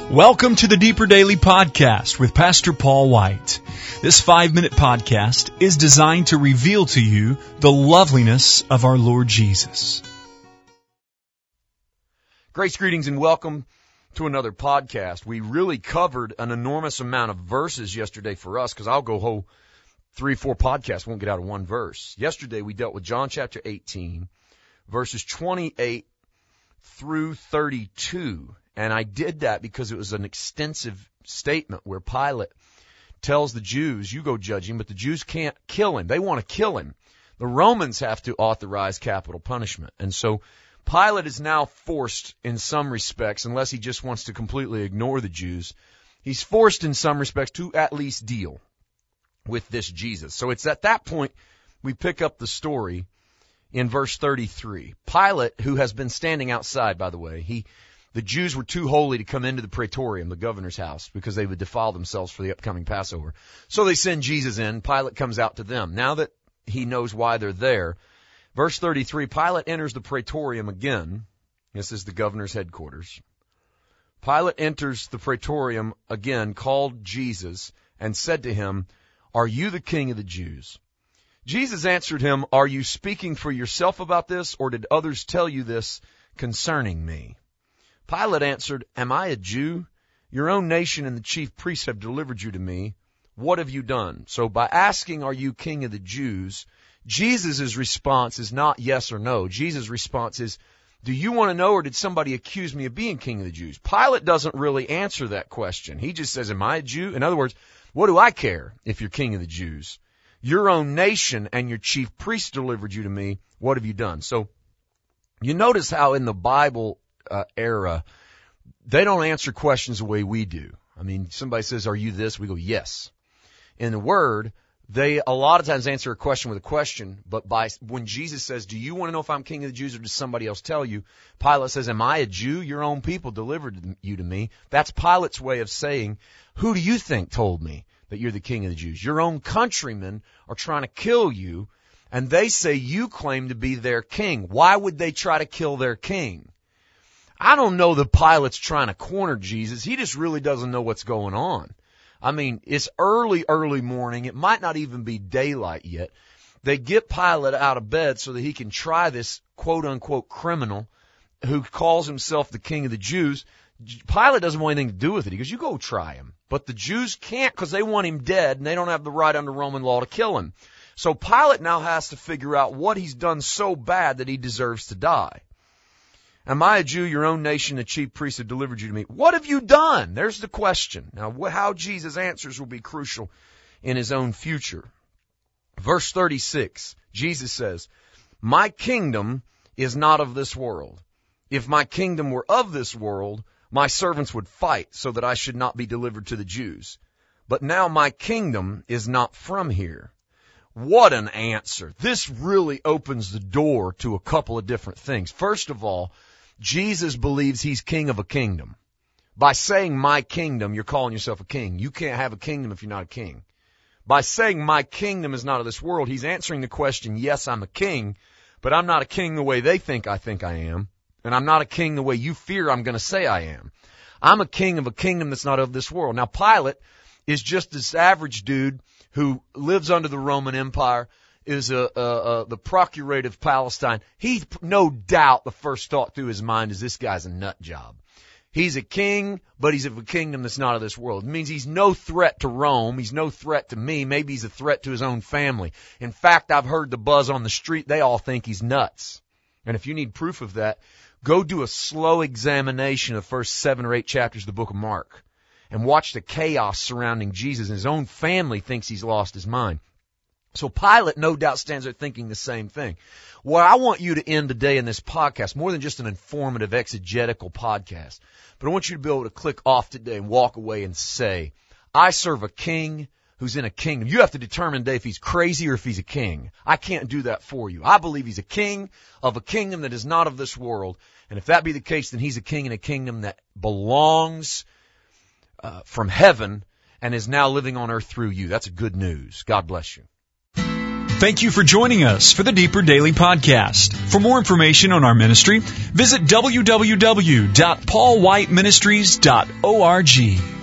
Welcome to the Deeper Daily Podcast with Pastor Paul White. This 5-minute podcast is designed to reveal to you the loveliness of our Lord Jesus. Grace, greetings, and welcome to another podcast. We really covered an enormous amount of verses yesterday for us, because I'll go whole 3-4 podcasts, won't get out of one verse. Yesterday we dealt with John chapter 18, verses 28 through 32. And I did that because it was an extensive statement where Pilate tells the Jews, you go judge him, but the Jews can't kill him. They want to kill him. The Romans have to authorize capital punishment. And so Pilate is now forced in some respects, unless he just wants to completely ignore the Jews, he's forced in some respects to at least deal with this Jesus. So it's at that point we pick up the story in verse 33. Pilate, who has been standing outside, by the way, the Jews were too holy to come into the praetorium, the governor's house, because they would defile themselves for the upcoming Passover. So they send Jesus in. Pilate comes out to them. Now that he knows why they're there, verse 33, Pilate enters the praetorium again. This is the governor's headquarters. Pilate enters the praetorium again, called Jesus, and said to him, "Are you the king of the Jews?" Jesus answered him, "Are you speaking for yourself about this, or did others tell you this concerning me?" Pilate answered, "Am I a Jew? Your own nation and the chief priests have delivered you to me. What have you done?" So by asking, "Are you king of the Jews?" Jesus' response is not yes or no. Jesus' response is, do you want to know, or did somebody accuse me of being king of the Jews? Pilate doesn't really answer that question. He just says, am I a Jew? In other words, what do I care if you're king of the Jews? Your own nation and your chief priests delivered you to me. What have you done? So you notice how in the Bible era, they don't answer questions the way we do. I mean, somebody says, are you this? We go, yes. In the Word, they a lot of times answer a question with a question, but when Jesus says, do you want to know if I'm king of the Jews, or does somebody else tell you? Pilate says, am I a Jew? Your own people delivered you to me. That's Pilate's way of saying, who do you think told me that you're the king of the Jews? Your own countrymen are trying to kill you, and they say you claim to be their king. Why would they try to kill their king? I don't know that Pilate's trying to corner Jesus. He just really doesn't know what's going on. I mean, it's early morning. It might not even be daylight yet. They get Pilate out of bed so that he can try this quote-unquote criminal who calls himself the king of the Jews. Pilate doesn't want anything to do with it. He goes, you go try him. But the Jews can't, because they want him dead, and they don't have the right under Roman law to kill him. So Pilate now has to figure out what he's done so bad that he deserves to die. Am I a Jew? Your own nation, the chief priests have delivered you to me. What have you done? There's the question. Now, how Jesus answers will be crucial in his own future. Verse 36, Jesus says, my kingdom is not of this world. If my kingdom were of this world, my servants would fight so that I should not be delivered to the Jews. But now my kingdom is not from here. What an answer. This really opens the door to a couple of different things. First of all, Jesus believes he's king of a kingdom. By saying my kingdom, you're calling yourself a king. You can't have a kingdom if you're not a king. By saying my kingdom is not of this world, he's answering the question, yes, I'm a king, but I'm not a king the way they think I am, and I'm not a king the way you fear I'm going to say I am. I'm a king of a kingdom that's not of this world. Now, Pilate is just this average dude who lives under the Roman Empire, is the procurator of Palestine. He, no doubt, the first thought through his mind is this guy's a nut job. He's a king, but he's of a kingdom that's not of this world. It means he's no threat to Rome. He's no threat to me. Maybe he's a threat to his own family. In fact, I've heard the buzz on the street. They all think he's nuts. And if you need proof of that, go do a slow examination of the first 7 or 8 chapters of the book of Mark and watch the chaos surrounding Jesus. And his own family thinks he's lost his mind. So Pilate no doubt stands there thinking the same thing. Well, I want you to end today in this podcast, more than just an informative exegetical podcast, but I want you to be able to click off today and walk away and say, I serve a king who's in a kingdom. You have to determine today if he's crazy or if he's a king. I can't do that for you. I believe he's a king of a kingdom that is not of this world. And if that be the case, then he's a king in a kingdom that belongs from heaven and is now living on earth through you. That's good news. God bless you. Thank you for joining us for the Deeper Daily Podcast. For more information on our ministry, visit www.paulwhiteministries.org.